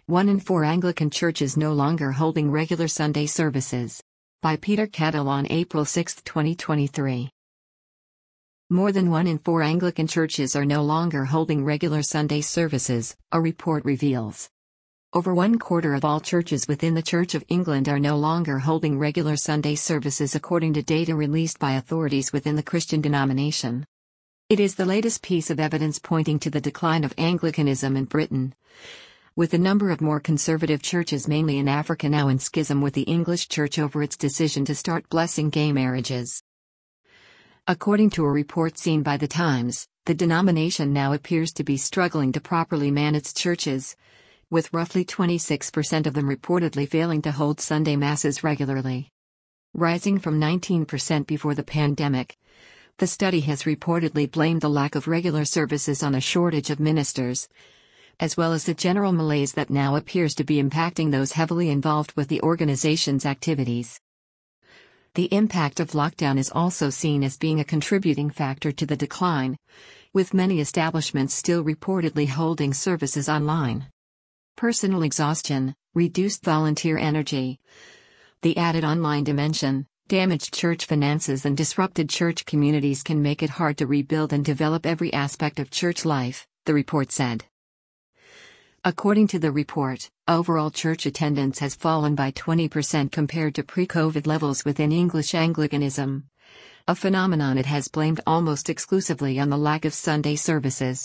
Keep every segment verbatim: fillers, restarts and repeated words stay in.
One in four Anglican churches no longer holding regular Sunday services. By Peter Cattle on April sixth, twenty twenty-three. More than one in four Anglican churches are no longer holding regular Sunday services, a report reveals. Over one quarter of all churches within the Church of England are no longer holding regular Sunday services according to data released by authorities within the Christian denomination. It is the latest piece of evidence pointing to the decline of Anglicanism in Britain, with a number of more conservative churches mainly in Africa now in schism with the English Church over its decision to start blessing gay marriages. According to a report seen by The Times, the denomination now appears to be struggling to properly man its churches, with roughly twenty-six percent of them reportedly failing to hold Sunday Masses regularly. Rising from nineteen percent before the pandemic, the study has reportedly blamed the lack of regular services on a shortage of ministers, as well as the general malaise that now appears to be impacting those heavily involved with the organization's activities. The impact of lockdown is also seen as being a contributing factor to the decline, with many establishments still reportedly holding services online. Personal exhaustion, reduced volunteer energy, the added online dimension, damaged church finances and disrupted church communities can make it hard to rebuild and develop every aspect of church life, the report said. According to the report, overall church attendance has fallen by twenty percent compared to pre-COVID levels within English Anglicanism, a phenomenon it has blamed almost exclusively on the lack of Sunday services.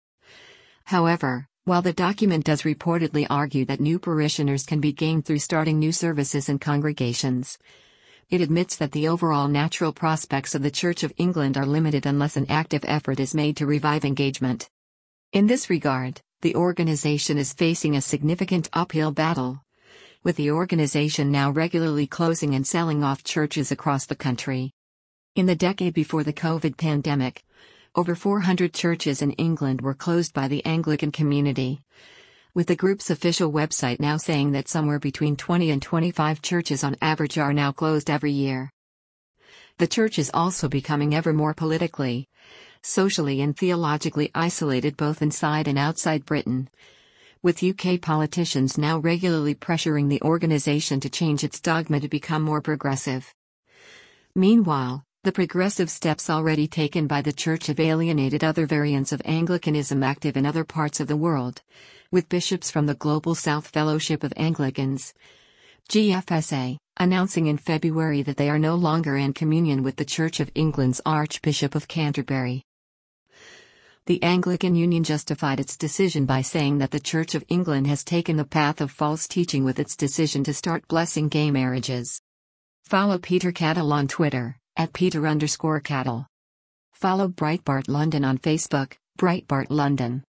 However, while the document does reportedly argue that new parishioners can be gained through starting new services and congregations, it admits that the overall natural prospects of the Church of England are limited unless an active effort is made to revive engagement. In this regard, the organization is facing a significant uphill battle, with the organization now regularly closing and selling off churches across the country. In the decade before the COVID pandemic, over four hundred churches in England were closed by the Anglican community, with the group's official website now saying that somewhere between twenty and twenty-five churches on average are now closed every year. The church is also becoming ever more politically, socially and theologically isolated both inside and outside Britain, with U K politicians now regularly pressuring the organisation to change its dogma to become more progressive. Meanwhile, the progressive steps already taken by the Church have alienated other variants of Anglicanism active in other parts of the world, with bishops from the Global South Fellowship of Anglicans, G F S A, announcing in February that they are no longer in communion with the Church of England's Archbishop of Canterbury. The Anglican Union justified its decision by saying that the Church of England has taken the path of false teaching with its decision to start blessing gay marriages. Follow Peter Cattle on Twitter, at Peter underscore Cattle. Follow Breitbart London on Facebook, Breitbart London.